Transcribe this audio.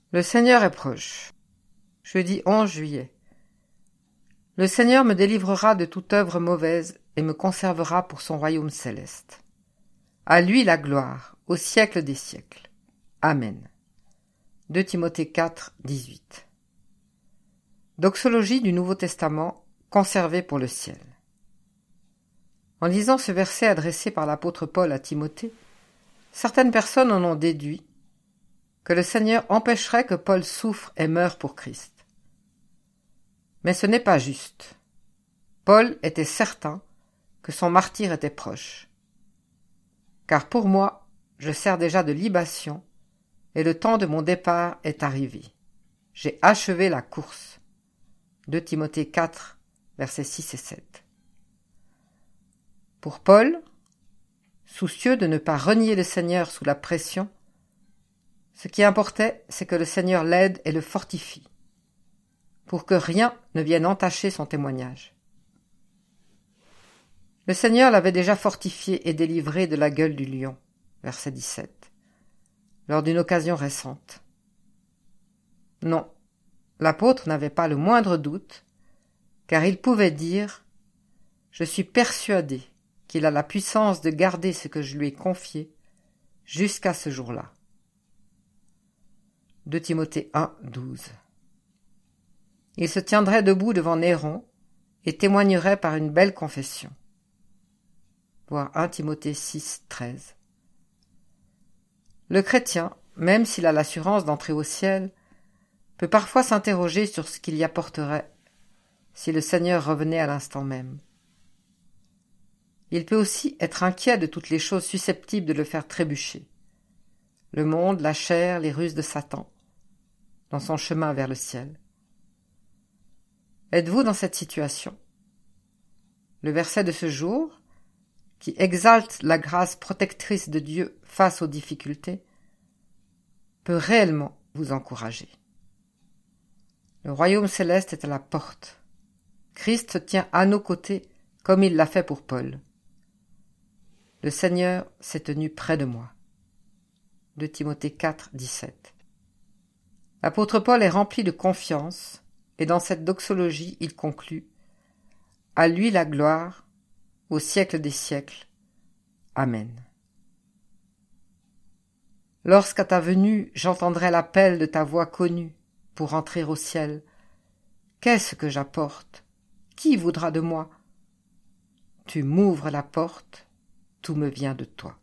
Le Seigneur est proche. Jeudi 11 juillet. Le Seigneur me délivrera de toute œuvre mauvaise et me conservera pour son royaume céleste. À lui la gloire, au siècle des siècles. Amen. 2 Timothée 4, 18. Doxologie du Nouveau Testament, conservée pour le ciel. En lisant ce verset adressé par l'apôtre Paul à Timothée, certaines personnes en ont déduit que le Seigneur empêcherait que Paul souffre et meure pour Christ. Mais ce n'est pas juste. Paul était certain que son martyre était proche. Car pour moi, je sers déjà de libation et le temps de mon départ est arrivé. J'ai achevé la course. 2 Timothée 4, versets 6 et 7. Pour Paul, soucieux de ne pas renier le Seigneur sous la pression, ce qui importait, c'est que le Seigneur l'aide et le fortifie, pour que rien ne vienne entacher son témoignage. Le Seigneur l'avait déjà fortifié et délivré de la gueule du lion, verset 17, lors d'une occasion récente. Non, l'apôtre n'avait pas le moindre doute, car il pouvait dire « Je suis persuadé qu'il a la puissance de garder ce que je lui ai confié jusqu'à ce jour-là. » 2 Timothée 1, 12. Il se tiendrait debout devant Néron et témoignerait par une belle confession. Voir 1 Timothée 6, 13. Le chrétien, même s'il a l'assurance d'entrer au ciel, peut parfois s'interroger sur ce qu'il y apporterait si le Seigneur revenait à l'instant même. Il peut aussi être inquiet de toutes les choses susceptibles de le faire trébucher. Le monde, la chair, les ruses de Satan, dans son chemin vers le ciel. Êtes-vous dans cette situation? Le verset de ce jour, qui exalte la grâce protectrice de Dieu face aux difficultés, peut réellement vous encourager. Le royaume céleste est à la porte. Christ se tient à nos côtés comme il l'a fait pour Paul. Le Seigneur s'est tenu près de moi. 2 Timothée 4, 17. L'apôtre Paul est rempli de confiance et dans cette doxologie il conclut « À lui la gloire, au siècle des siècles. Amen. » Lorsqu'à ta venue j'entendrai l'appel de ta voix connue pour entrer au ciel, qu'est-ce que j'apporte? Qui voudra de moi? Tu m'ouvres la porte, tout me vient de toi.